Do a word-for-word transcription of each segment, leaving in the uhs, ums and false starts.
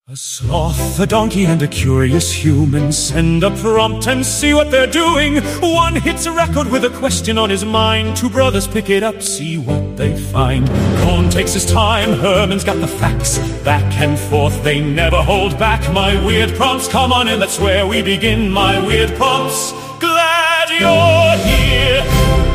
A sloth, a donkey, and a curious human send a prompt and see what they're doing. One hits a record with a question on his mind. Two brothers pick it up, see what they find. Cohn takes his time, Herman's got the facts. Back and forth, they never hold back. My weird prompts, come on in, that's where we begin. My weird prompts, glad you're here.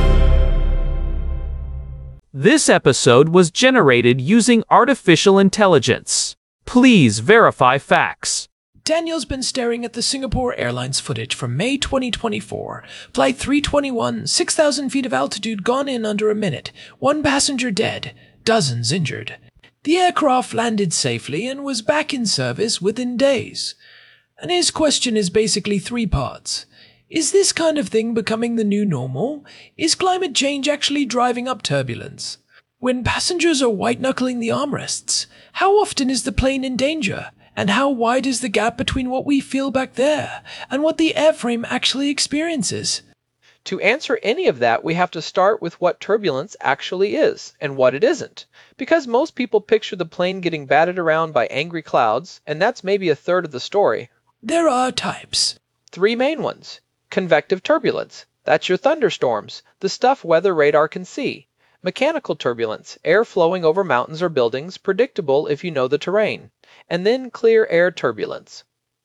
This episode was generated using artificial intelligence. Please verify facts. Daniel's been staring at the Singapore Airlines footage from May twenty twenty-four. Flight three twenty-one, six thousand feet of altitude gone in under a minute. One passenger dead, dozens injured. The aircraft landed safely and was back in service within days. And his question is basically three parts. Is this kind of thing becoming the new normal? Is climate change actually driving up turbulence? When passengers are white-knuckling the armrests, how often is the plane in danger? And how wide is the gap between what we feel back there and what the airframe actually experiences? To answer any of that, we have to start with what turbulence actually is and what it isn't. Because most people picture the plane getting batted around by angry clouds, and that's maybe a third of the story. There are types. Three main ones. Convective turbulence. That's your thunderstorms, the stuff weather radar can see. Mechanical turbulence, air flowing over mountains or buildings, predictable if you know the terrain. And then clear air turbulence.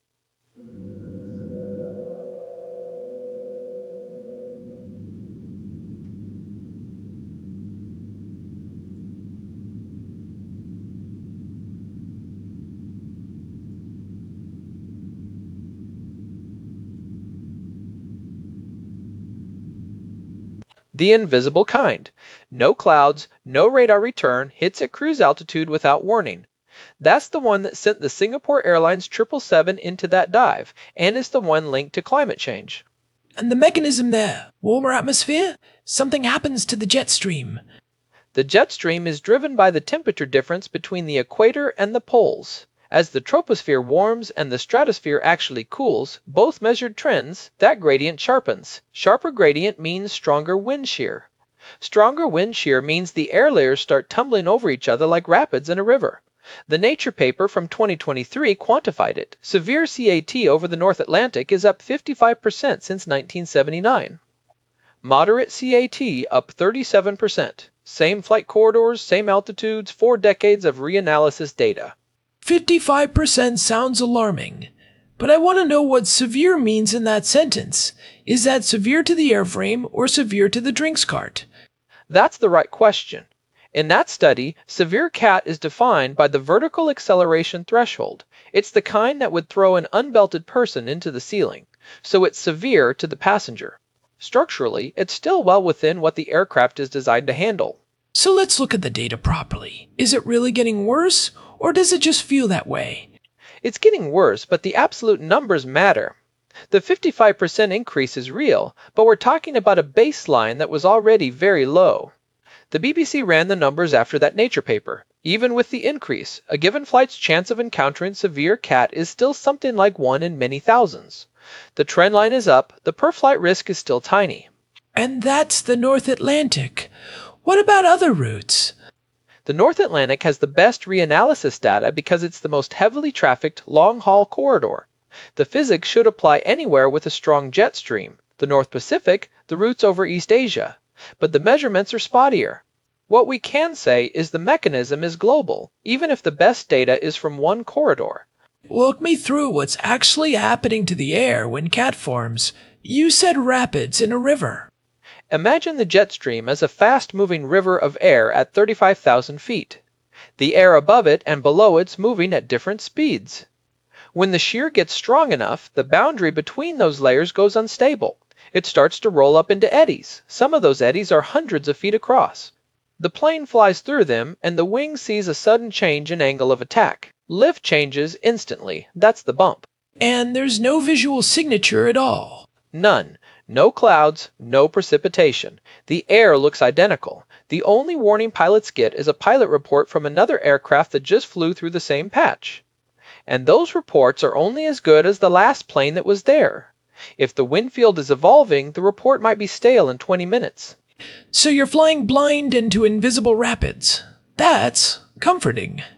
The invisible kind. No clouds, no radar return, hits at cruise altitude without warning. That's the one that sent the Singapore Airlines triple seven into that dive, and is the one linked to climate change. And the mechanism there, warmer atmosphere? Something happens to the jet stream. The jet stream is driven by the temperature difference between the equator and the poles. As the troposphere warms and the stratosphere actually cools, both measured trends, that gradient sharpens. Sharper gradient means stronger wind shear. Stronger wind shear means the air layers start tumbling over each other like rapids in a river. The Nature paper from twenty twenty-three quantified it. Severe C A T over the North Atlantic is up fifty-five percent since nineteen seventy-nine. Moderate C A T up thirty-seven percent. Same flight corridors, same altitudes, four decades of reanalysis data. fifty-five percent sounds alarming, but I want to know what severe means in that sentence. Is that severe to the airframe or severe to the drinks cart? That's the right question. In that study, severe C A T is defined by the vertical acceleration threshold. It's the kind that would throw an unbelted person into the ceiling, so it's severe to the passenger. Structurally, it's still well within what the aircraft is designed to handle. So let's look at the data properly. Is it really getting worse, or does it just feel that way? It's getting worse, but the absolute numbers matter. The fifty-five percent increase is real, but we're talking about a baseline that was already very low. The B B C ran the numbers after that Nature paper. Even with the increase, a given flight's chance of encountering severe C A T is still something like one in many thousands. The trend line is up, the per-flight risk is still tiny. And that's the North Atlantic. What about other routes? The North Atlantic has the best reanalysis data because it's the most heavily trafficked long-haul corridor. The physics should apply anywhere with a strong jet stream. The North Pacific, the routes over East Asia. But the measurements are spottier. What we can say is the mechanism is global, even if the best data is from one corridor. Walk me through what's actually happening to the air when C A T forms. You said rapids in a river. Imagine the jet stream as a fast-moving river of air at thirty-five thousand feet. The air above it and below it's moving at different speeds. When the shear gets strong enough, the boundary between those layers goes unstable. It starts to roll up into eddies. Some of those eddies are hundreds of feet across. The plane flies through them, and the wing sees a sudden change in angle of attack. Lift changes instantly. That's the bump. And there's no visual signature at all. None. No clouds, no precipitation. The air looks identical. The only warning pilots get is a pilot report from another aircraft that just flew through the same patch. And those reports are only as good as the last plane that was there. If the wind field is evolving, the report might be stale in twenty minutes. So you're flying blind into invisible rapids. That's comforting.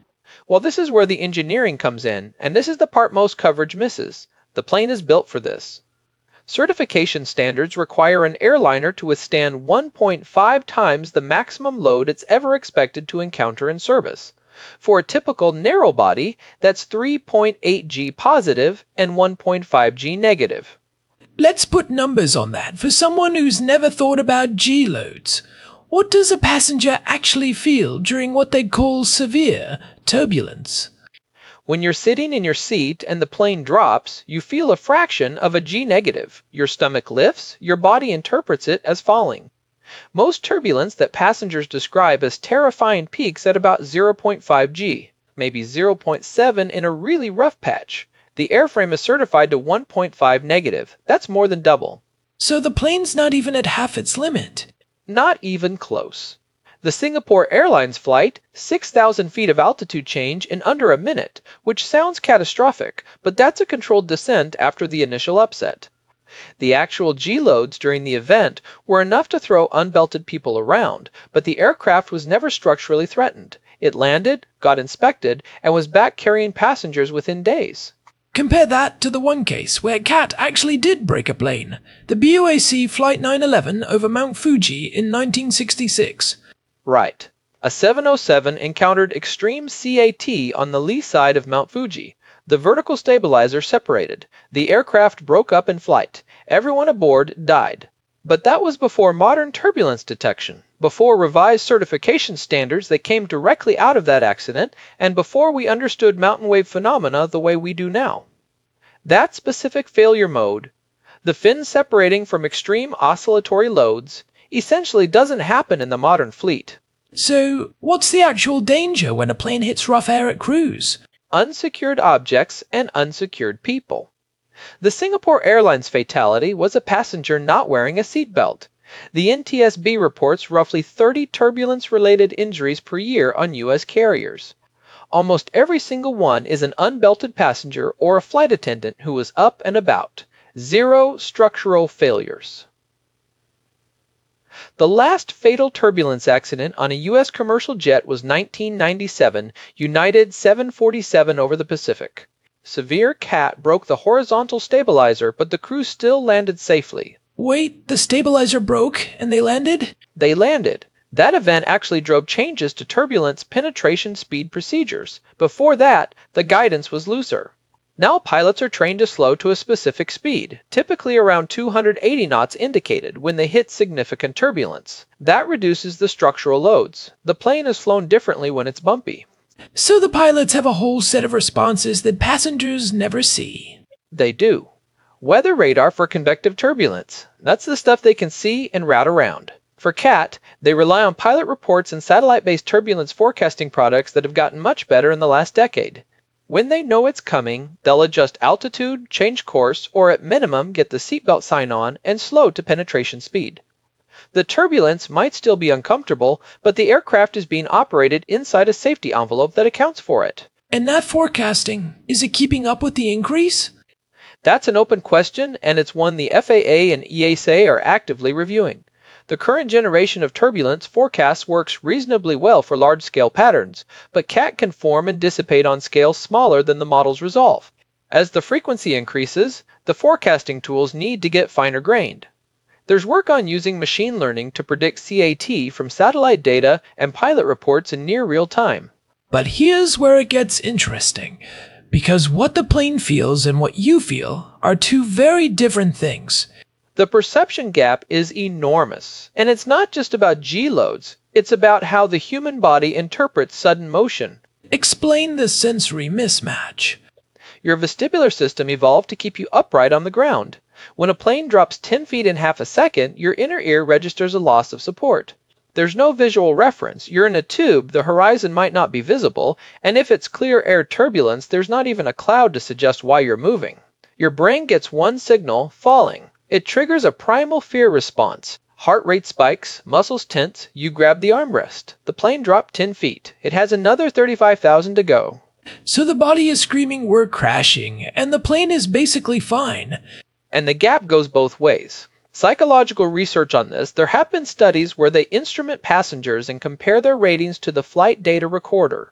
Well, this is where the engineering comes in, and this is the part most coverage misses. The plane is built for this. Certification standards require an airliner to withstand one point five times the maximum load it's ever expected to encounter in service. For a typical narrow body, that's three point eight G positive and one point five G negative. Let's put numbers on that for someone who's never thought about G-loads. What does a passenger actually feel during what they call severe turbulence? When you're sitting in your seat and the plane drops, you feel a fraction of a G negative. Your stomach lifts, your body interprets it as falling. Most turbulence that passengers describe as terrifying peaks at about zero point five G, maybe zero point seven in a really rough patch. The airframe is certified to one point five negative. That's more than double. So the plane's not even at half its limit. Not even close. The Singapore Airlines flight, six thousand feet of altitude change in under a minute, which sounds catastrophic, but that's a controlled descent after the initial upset. The actual G-loads during the event were enough to throw unbelted people around, but the aircraft was never structurally threatened. It landed, got inspected, and was back carrying passengers within days. Compare that to the one case where Cat actually did break a plane, the B O A C Flight nine eleven over Mount Fuji in nineteen sixty-six. Right. A seven oh seven encountered extreme C A T on the lee side of Mount Fuji. The vertical stabilizer separated. The aircraft broke up in flight. Everyone aboard died. But that was before modern turbulence detection, before revised certification standards that came directly out of that accident, and before we understood mountain wave phenomena the way we do now. That specific failure mode, the fins separating from extreme oscillatory loads, essentially doesn't happen in the modern fleet. So, what's the actual danger when a plane hits rough air at cruise? Unsecured objects and unsecured people. The Singapore Airlines fatality was a passenger not wearing a seatbelt. The N T S B reports roughly thirty turbulence-related injuries per year on U S carriers. Almost every single one is an unbelted passenger or a flight attendant who was up and about. Zero structural failures. The last fatal turbulence accident on a U S commercial jet was nineteen ninety-seven, United seven forty-seven over the Pacific. Severe Cat broke the horizontal stabilizer, but the crew still landed safely. Wait, the stabilizer broke and they landed? They landed. That event actually drove changes to turbulence penetration speed procedures. Before that, the guidance was looser. Now pilots are trained to slow to a specific speed, typically around two hundred eighty knots indicated when they hit significant turbulence. That reduces the structural loads. The plane is flown differently when it's bumpy. So the pilots have a whole set of responses that passengers never see. They do. Weather radar for convective turbulence. That's the stuff they can see and route around. For Cat, they rely on pilot reports and satellite-based turbulence forecasting products that have gotten much better in the last decade. When they know it's coming, they'll adjust altitude, change course, or at minimum get the seatbelt sign on and slow to penetration speed. The turbulence might still be uncomfortable, but the aircraft is being operated inside a safety envelope that accounts for it. And that forecasting, is it keeping up with the increase? That's an open question, and it's one the F A A and E A S A are actively reviewing. The current generation of turbulence forecasts works reasonably well for large-scale patterns, but Cat can form and dissipate on scales smaller than the models resolve. As the frequency increases, the forecasting tools need to get finer-grained. There's work on using machine learning to predict C A T from satellite data and pilot reports in near real time. But here's where it gets interesting, because what the plane feels and what you feel are two very different things. The perception gap is enormous, and it's not just about G-loads, it's about how the human body interprets sudden motion. Explain the sensory mismatch. Your vestibular system evolved to keep you upright on the ground. When a plane drops ten feet in half a second, your inner ear registers a loss of support. There's no visual reference. You're in a tube, the horizon might not be visible, and if it's clear air turbulence, there's not even a cloud to suggest why you're moving. Your brain gets one signal, falling. It triggers a primal fear response. Heart rate spikes, muscles tense, you grab the armrest. The plane dropped ten feet. It has another thirty-five thousand to go. So the body is screaming we're crashing, and the plane is basically fine. And the gap goes both ways. Psychological research on this, there have been studies where they instrument passengers and compare their ratings to the flight data recorder.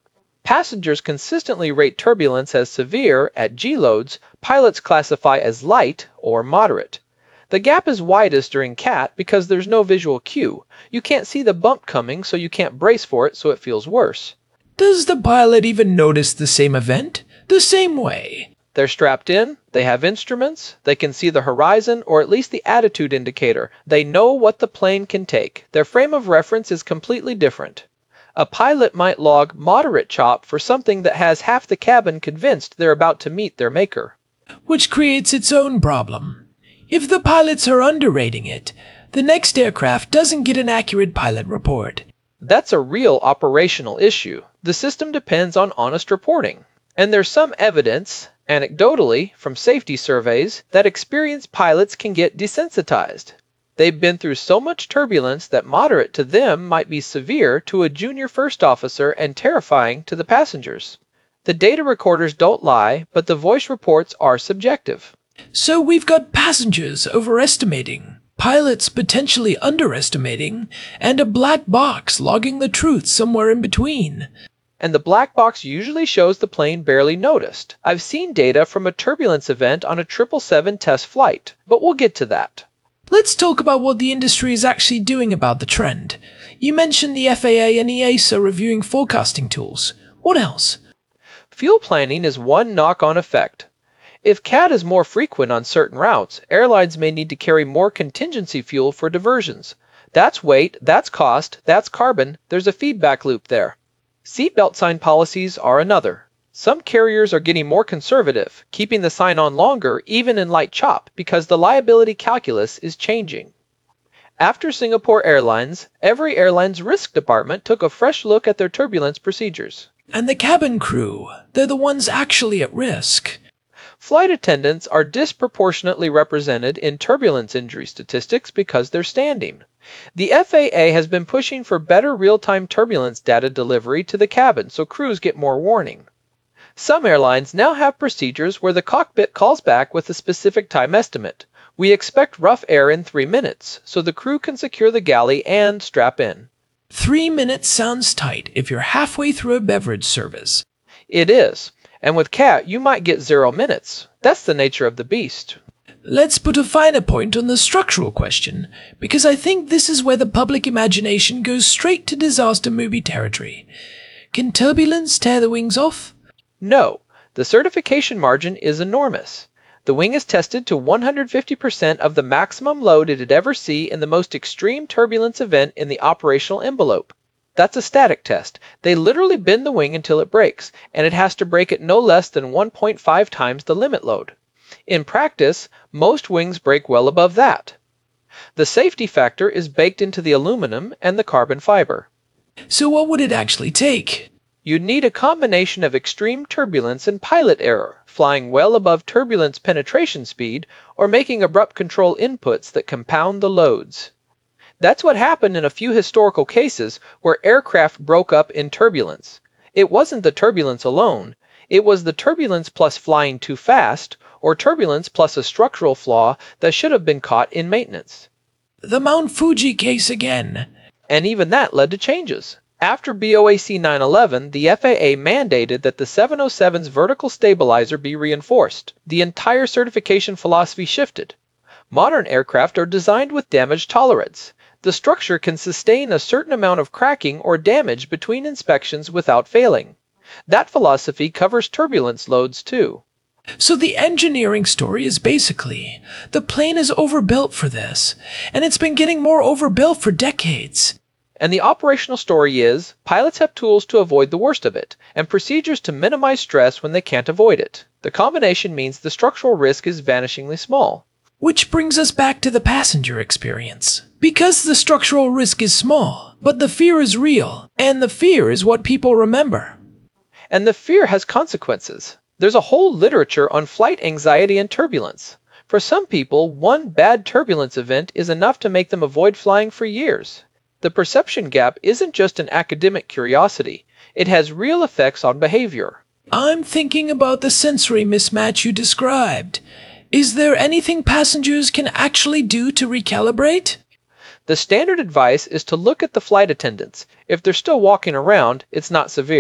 Passengers consistently rate turbulence as severe at G loads, pilots classify as light or moderate. The gap is widest during C A T because there's no visual cue. You can't see the bump coming, so you can't brace for it, so it feels worse. Does the pilot even notice the same event the same way? They're strapped in, they have instruments, they can see the horizon or at least the attitude indicator. They know what the plane can take. Their frame of reference is completely different. A pilot might log moderate chop for something that has half the cabin convinced they're about to meet their maker. Which creates its own problem. If the pilots are underrating it, the next aircraft doesn't get an accurate pilot report. That's a real operational issue. The system depends on honest reporting. And there's some evidence, anecdotally, from safety surveys, that experienced pilots can get desensitized. They've been through so much turbulence that moderate to them might be severe to a junior first officer and terrifying to the passengers. The data recorders don't lie, but the voice reports are subjective. So we've got passengers overestimating, pilots potentially underestimating, and a black box logging the truth somewhere in between. And the black box usually shows the plane barely noticed. I've seen data from a turbulence event on a triple seven test flight, but we'll get to that. Let's talk about what the industry is actually doing about the trend. You mentioned the F A A and E A S A reviewing forecasting tools. What else? Fuel planning is one knock-on effect. If C A T is more frequent on certain routes, airlines may need to carry more contingency fuel for diversions. That's weight, that's cost, that's carbon, there's a feedback loop there. Seatbelt sign policies are another. Some carriers are getting more conservative, keeping the sign on longer even in light chop because the liability calculus is changing. After Singapore Airlines, every airline's risk department took a fresh look at their turbulence procedures. And the cabin crew, they're the ones actually at risk. Flight attendants are disproportionately represented in turbulence injury statistics because they're standing. The F A A has been pushing for better real-time turbulence data delivery to the cabin so crews get more warning. Some airlines now have procedures where the cockpit calls back with a specific time estimate. We expect rough air in three minutes, so the crew can secure the galley and strap in. Three minutes sounds tight if you're halfway through a beverage service. It is. And with C A T, you might get zero minutes. That's the nature of the beast. Let's put a finer point on the structural question, because I think this is where the public imagination goes straight to disaster movie territory. Can turbulence tear the wings off? No. The certification margin is enormous. The wing is tested to one hundred fifty percent of the maximum load it'd ever see in the most extreme turbulence event in the operational envelope. That's a static test. They literally bend the wing until it breaks, and it has to break at no less than one point five times the limit load. In practice, most wings break well above that. The safety factor is baked into the aluminum and the carbon fiber. So what would it actually take? You'd need a combination of extreme turbulence and pilot error, flying well above turbulence penetration speed, or making abrupt control inputs that compound the loads. That's what happened in a few historical cases where aircraft broke up in turbulence. It wasn't the turbulence alone. It was the turbulence plus flying too fast, or turbulence plus a structural flaw that should have been caught in maintenance. The Mount Fuji case again. And even that led to changes. After B O A C nine eleven, the F A A mandated that the seven oh seven's vertical stabilizer be reinforced. The entire certification philosophy shifted. Modern aircraft are designed with damage tolerance. The structure can sustain a certain amount of cracking or damage between inspections without failing. That philosophy covers turbulence loads too. So the engineering story is basically, the plane is overbuilt for this, and it's been getting more overbuilt for decades. And the operational story is, pilots have tools to avoid the worst of it, and procedures to minimize stress when they can't avoid it. The combination means the structural risk is vanishingly small. Which brings us back to the passenger experience. Because the structural risk is small, but the fear is real, and the fear is what people remember. And the fear has consequences. There's a whole literature on flight anxiety and turbulence. For some people, one bad turbulence event is enough to make them avoid flying for years. The perception gap isn't just an academic curiosity. It has real effects on behavior. I'm thinking about the sensory mismatch you described. Is there anything passengers can actually do to recalibrate? The standard advice is to look at the flight attendants. If they're still walking around, it's not severe.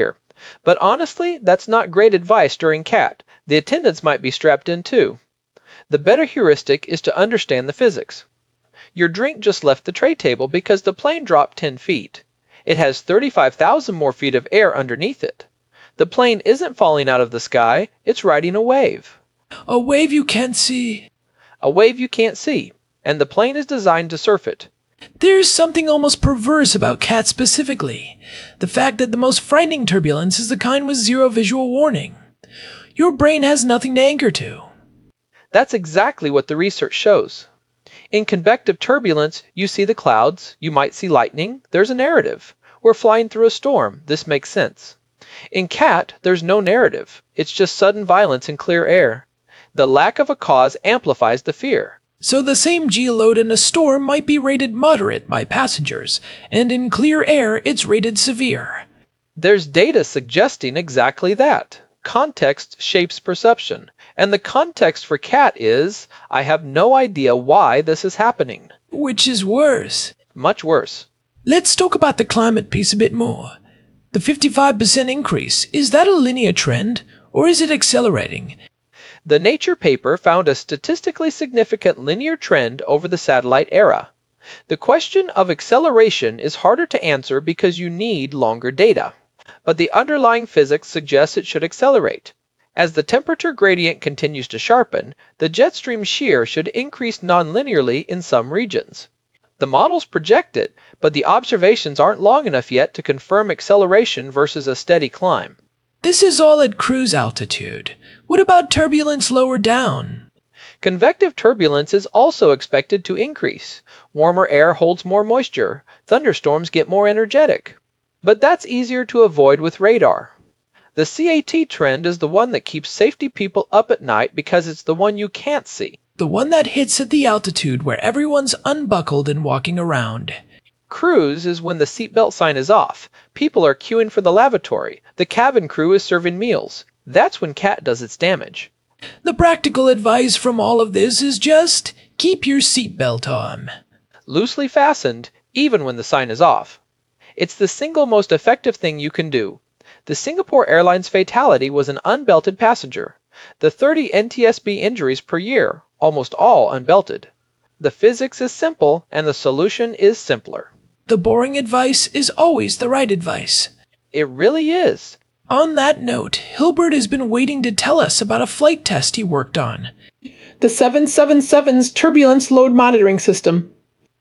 But honestly, that's not great advice during C A T. The attendants might be strapped in too. The better heuristic is to understand the physics. Your drink just left the tray table because the plane dropped ten feet. It has thirty-five thousand more feet of air underneath it. The plane isn't falling out of the sky, it's riding a wave. A wave you can't see. A wave you can't see, and the plane is designed to surf it. There's something almost perverse about C A T specifically. The fact that the most frightening turbulence is the kind with zero visual warning. Your brain has nothing to anchor to. That's exactly what the research shows. In convective turbulence, you see the clouds, you might see lightning, there's a narrative. We're flying through a storm, this makes sense. In C A T, there's no narrative. It's just sudden violence in clear air. The lack of a cause amplifies the fear. So the same G-load in a storm might be rated moderate by passengers, and in clear air it's rated severe. There's data suggesting exactly that. Context shapes perception, and the context for C A T is, I have no idea why this is happening. Which is worse. Much worse. Let's talk about the climate piece a bit more. The fifty-five percent increase, is that a linear trend, or is it accelerating? The Nature paper found a statistically significant linear trend over the satellite era. The question of acceleration is harder to answer because you need longer data. But the underlying physics suggests it should accelerate. As the temperature gradient continues to sharpen, the jet stream shear should increase nonlinearly in some regions. The models project it, but the observations aren't long enough yet to confirm acceleration versus a steady climb. This is all at cruise altitude. What about turbulence lower down? Convective turbulence is also expected to increase. Warmer air holds more moisture. Thunderstorms get more energetic. But that's easier to avoid with radar. The C A T trend is the one that keeps safety people up at night because it's the one you can't see. The one that hits at the altitude where everyone's unbuckled and walking around. Cruise is when the seatbelt sign is off. People are queuing for the lavatory. The cabin crew is serving meals. That's when C A T does its damage. The practical advice from all of this is just keep your seatbelt on. Loosely fastened, even when the sign is off. It's the single most effective thing you can do. The Singapore Airlines fatality was an unbelted passenger. The thirty N T S B injuries per year, almost all unbelted. The physics is simple, and the solution is simpler. The boring advice is always the right advice. It really is. On that note, Hilbert has been waiting to tell us about a flight test he worked on. The seven seventy-seven's Turbulence Load Monitoring System.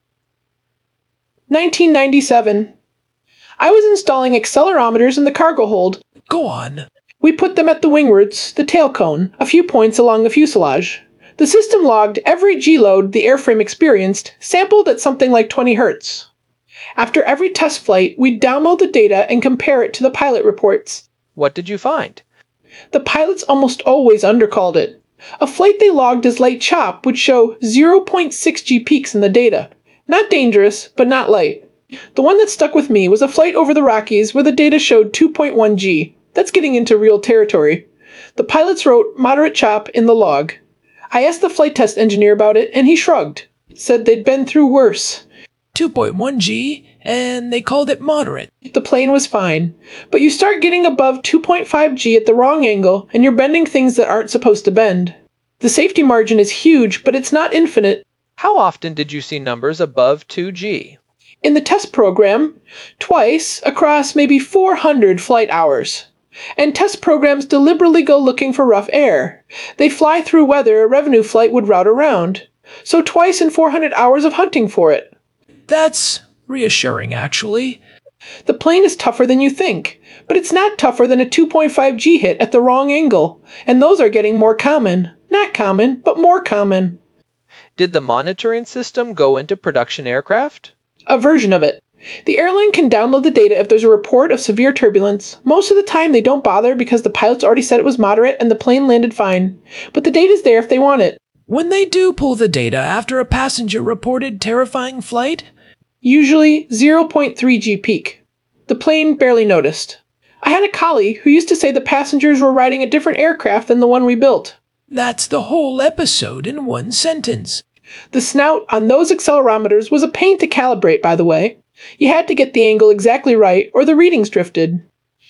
nineteen ninety-seven. I was installing accelerometers in the cargo hold. Go on. We put them at the wingwards, the tail cone, a few points along the fuselage. The system logged every G-load the airframe experienced, sampled at something like twenty hertz. After every test flight, we'd download the data and compare it to the pilot reports. What did you find? The pilots almost always undercalled it. A flight they logged as light chop would show zero point six G peaks in the data. Not dangerous, but not light. The one that stuck with me was a flight over the Rockies where the data showed two point one G. That's getting into real territory. The pilots wrote moderate chop in the log. I asked the flight test engineer about it, and he shrugged. Said they'd been through worse. two point one G, and they called it moderate. The plane was fine. But you start getting above two point five G at the wrong angle, and you're bending things that aren't supposed to bend. The safety margin is huge, but it's not infinite. How often did you see numbers above two G? In the test program, twice across maybe four hundred flight hours. And test programs deliberately go looking for rough air. They fly through weather a revenue flight would route around. So twice in four hundred hours of hunting for it. That's reassuring, actually. The plane is tougher than you think, but it's not tougher than a two point five G hit at the wrong angle, and those are getting more common. Not common, but more common. Did the monitoring system go into production aircraft? A version of it. The airline can download the data if there's a report of severe turbulence. Most of the time they don't bother because the pilots already said it was moderate and the plane landed fine. But the data's there if they want it. When they do pull the data after a passenger reported terrifying flight? Usually zero point three G peak. The plane barely noticed. I had a colleague who used to say the passengers were riding a different aircraft than the one we built. That's the whole episode in one sentence. The snout on those accelerometers was a pain to calibrate, by the way. You had to get the angle exactly right, or the readings drifted.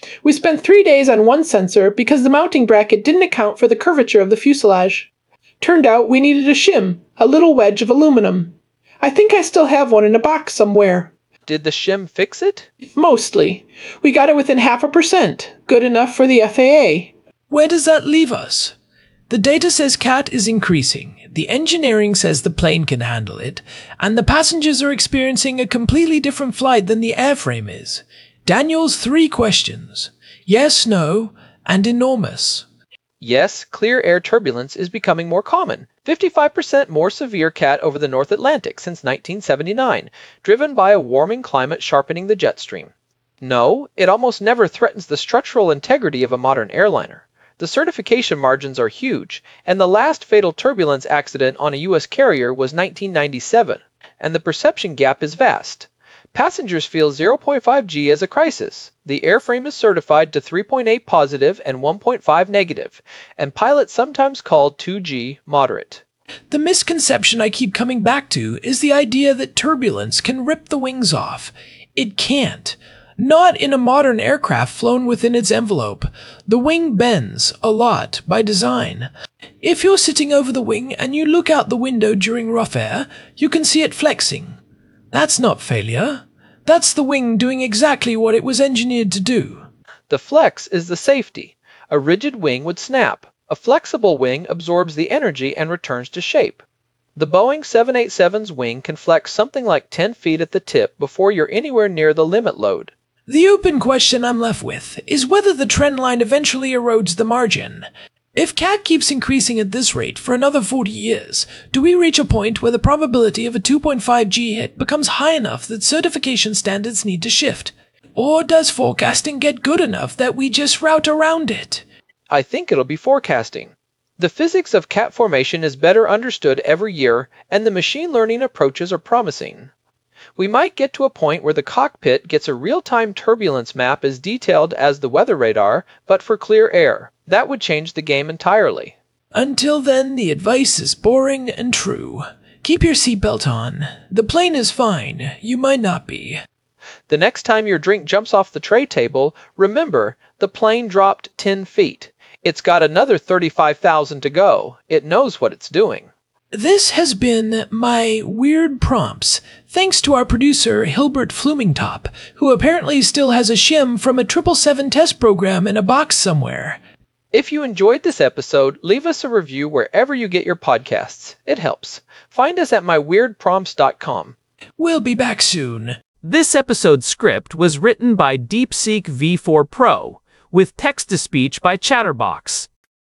We spent three days on one sensor because the mounting bracket didn't account for the curvature of the fuselage. Turned out we needed a shim, a little wedge of aluminum. I think I still have one in a box somewhere. Did the shim fix it? Mostly. We got it within half a percent. Good enough for the F A A. Where does that leave us? The data says C A T is increasing, the engineering says the plane can handle it, and the passengers are experiencing a completely different flight than the airframe is. Daniel's three questions. Yes, no, and enormous. Yes, clear air turbulence is becoming more common. fifty-five percent more severe C A T over the North Atlantic since nineteen seventy-nine, driven by a warming climate sharpening the jet stream. No, it almost never threatens the structural integrity of a modern airliner. The certification margins are huge, and the last fatal turbulence accident on a U S carrier was nineteen ninety-seven, and the perception gap is vast. Passengers feel zero point five G as a crisis. The airframe is certified to three point eight positive and one point five negative, and pilots sometimes call two G moderate. The misconception I keep coming back to is the idea that turbulence can rip the wings off. It can't. Not in a modern aircraft flown within its envelope. The wing bends, a lot, by design. If you're sitting over the wing and you look out the window during rough air, you can see it flexing. That's not failure. That's the wing doing exactly what it was engineered to do. The flex is the safety. A rigid wing would snap. A flexible wing absorbs the energy and returns to shape. The Boeing seven eighty-seven's wing can flex something like ten feet at the tip before you're anywhere near the limit load. The open question I'm left with is whether the trend line eventually erodes the margin. If C A T keeps increasing at this rate for another forty years, do we reach a point where the probability of a two point five G hit becomes high enough that certification standards need to shift? Or does forecasting get good enough that we just route around it? I think it'll be forecasting. The physics of C A T formation is better understood every year, and the machine learning approaches are promising. We might get to a point where the cockpit gets a real-time turbulence map as detailed as the weather radar, but for clear air. That would change the game entirely. Until then, the advice is boring and true. Keep your seatbelt on. The plane is fine. You might not be. The next time your drink jumps off the tray table, remember, the plane dropped ten feet. It's got another thirty-five thousand to go. It knows what it's doing. This has been my Weird Prompts, thanks to our producer Hilbert Flumingtop, who apparently still has a shim from a triple seven test program in a box somewhere. If you enjoyed this episode, leave us a review wherever you get your podcasts. It helps. Find us at my weird prompts dot com. We'll be back soon. This episode's script was written by DeepSeek V four Pro, with text-to-speech by Chatterbox.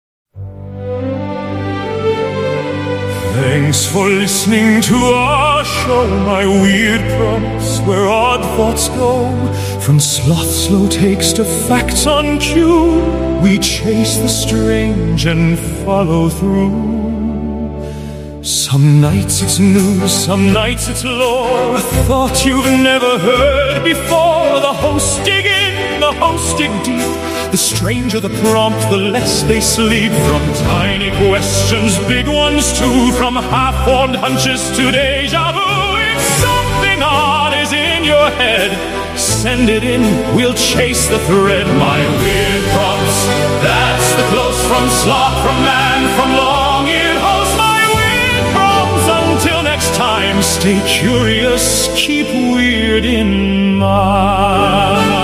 Thanks for listening to our show, My Weird Prompts, where odd thoughts go. From sloth slow takes to facts on cue, we chase the strange and follow through. Some nights it's news, some nights it's lore, a thought you've never heard before. The hosts dig in, the hosts dig deep. The stranger the prompt, the less they sleep. From tiny questions, big ones too. From half-formed hunches to deja vu. If something odd is in your head, send it in, we'll chase the thread. My weird prompts, that's the close from sloth, from man, from long-eared host. My weird prompts, until next time, stay curious, keep weird in mind.